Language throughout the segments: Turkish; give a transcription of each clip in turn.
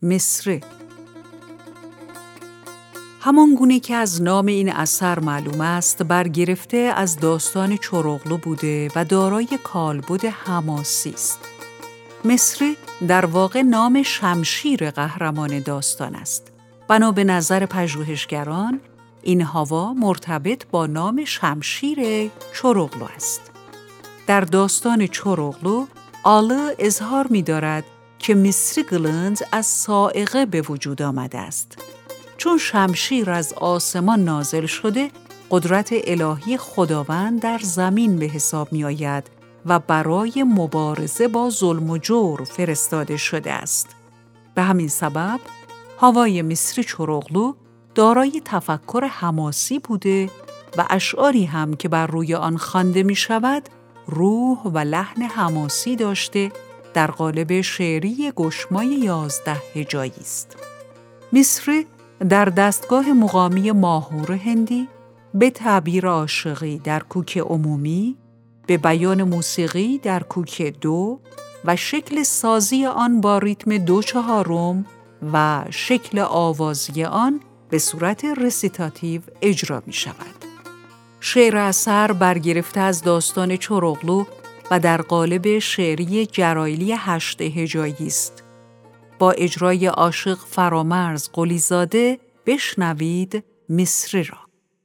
مصری. همان گونه که از نام این اثر معلوم است، برگرفته از داستان چراغلو بوده و دارای کالبد حماسی است. مصری در واقع نام شمشیر قهرمان داستان است. بنا به نظر پژوهشگران، این هوا مرتبط با نام شمشیر چراغلو است. در داستان چراغلو، آله اظهار می‌دارد که مصری قلنج از صاعقه به وجود آمده است. چون شمشیر از آسمان نازل شده، قدرت الهی خداوند در زمین به حساب می آید و برای مبارزه با ظلم و جور فرستاده شده است. به همین سبب، هوای مصری چراغلو دارای تفکر حماسی بوده و اشعاری هم که بر روی آن خوانده می شود، روح و لحن حماسی داشته در قالب شعری گشمای 11 هجایی است. مصری در دستگاه مقامی ماهور هندی، به تعبیر عاشقی در کوک عمومی، به بیان موسیقی در کوک 2 و شکل سازی آن با ریتم 2/4 و شکل آوازی آن به صورت رسیتاتیو اجرا می شود. شعر اثر برگرفته از داستان چراغلو و در قالب شعری جرایلی 8 هجایی است. با اجرای عاشق فرامرز قلیزاده بشنوید مصری را.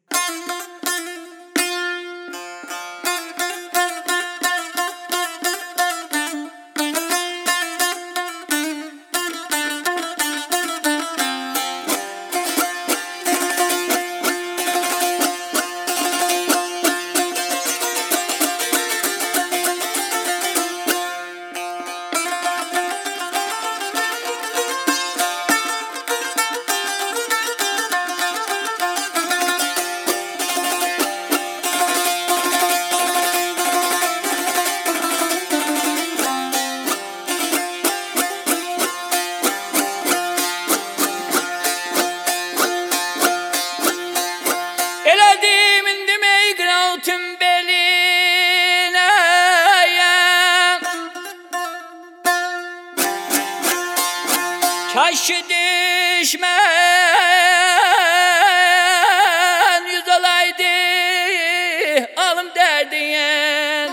Taşı düşmen yüz olaydı alım derdin.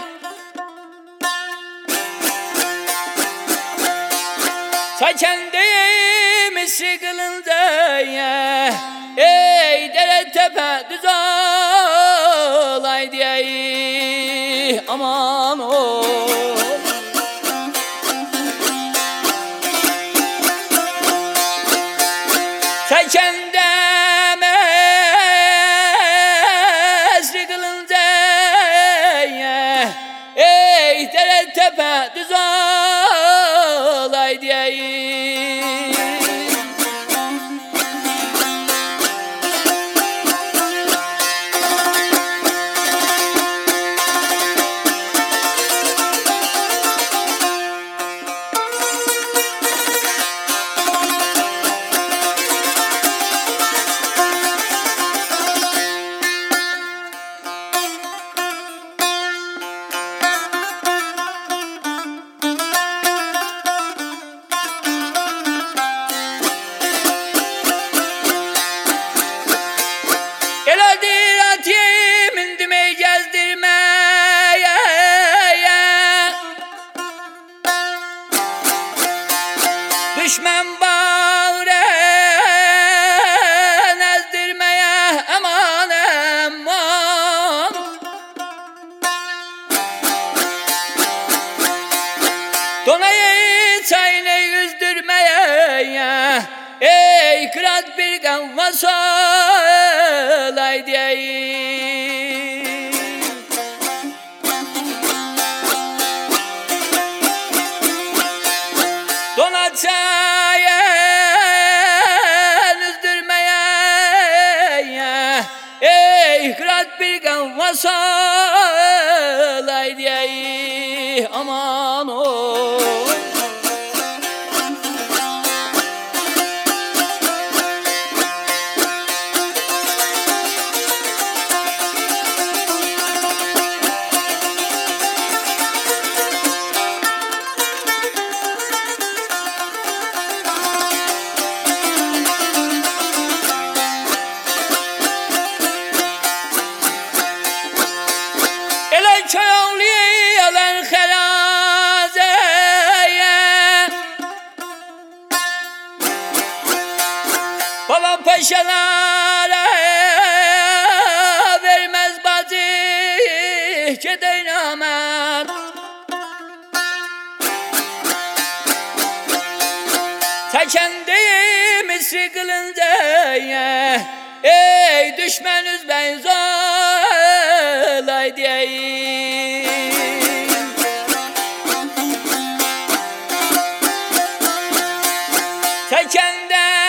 Say kendimi sıkılınca ey dere tepe düz olaydı aman o. Say kendime sıkılınca ey dere tepe düz olaydı düşman bağıra nezdirmeye aman aman. Donayı çayını yüzdürmeye ey kırat bir kanvas olaydı donacaya üzdürmeye ey kırat bir kanvas olaydı aman o. Havan paşalara vermez bacı Gedey namert. Tekendi Misri kılınca ey düşmanız benzolay diyeyim. Tekende